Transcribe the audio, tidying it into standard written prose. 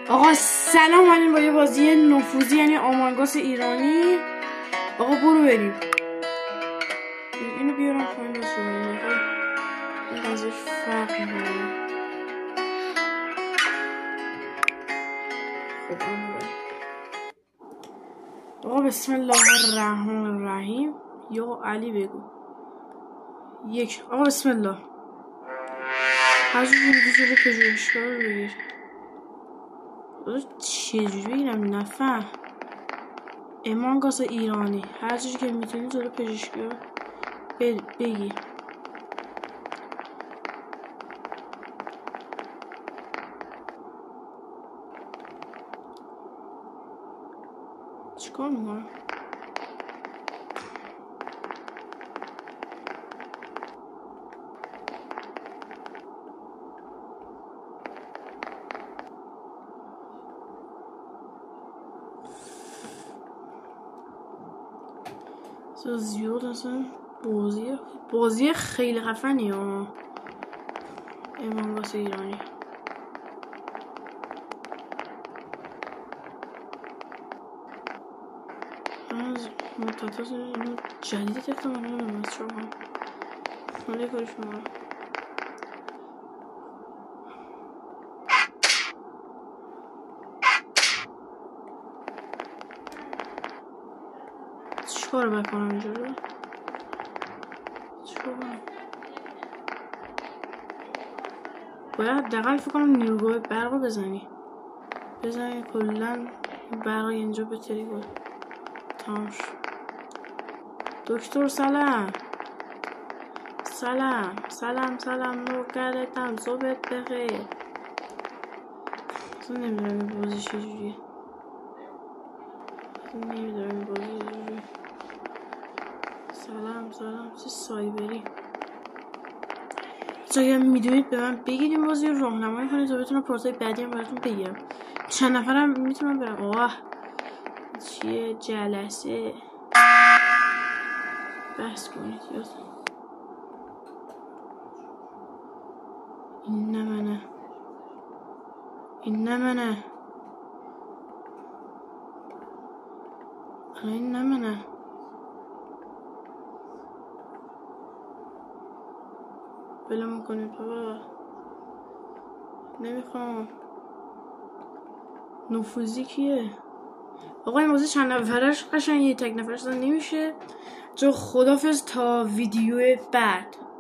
آقا سلام علیکم. با یه بازی نفوذی یعنی آمانگاس ایرانی. آقا برو بریم. اینو بیارم پایین باز رو این قضیهش فرق میکنه. خب آقا بسم الله الرحمن الرحیم. یا علی بگو. یک. آقا بسم الله. هر جوری جلو پژوهشگاه رو بگیر. چجوری بگیرم نفهم. آمانگاس ایرانی. هر چیزی که میتونی جلو پژوهشگاه بگیر. چیکار میکنم؟ زیاد اصلا بازی خیلی خفنی ها. آمانگاس ایرانی. از مدت اینو جدید تکتم نمیدونم از شما حالا کاری شما چیکار بکنم اینجا رو؟ چیکار کنم؟ باید دقیقا فکر کنم نیروگاه برق رو بزنی کلن برق اینجا بتری بود. تمام شد. دکتر سلام نوکرتم. صبحت بخیر. اصلا نمیدونم این بازی چجوریه. سلام چه سایبری. اگه میدونید به من بگید این بازی رو راهنمایی کنید تا بتونم پارتای بعدی هم براتون بگیرم. چند نفرم میتونم برم. آه چیه جلسه بحث کنید. یاد این نه منه. بلم کنید بابا. نمیخوام. نفوذی کیه؟ آقا این موضوع چند نفرش قشنگ یه تک نفرش نمیشه. جو خدافظ تا ویدیو بعد.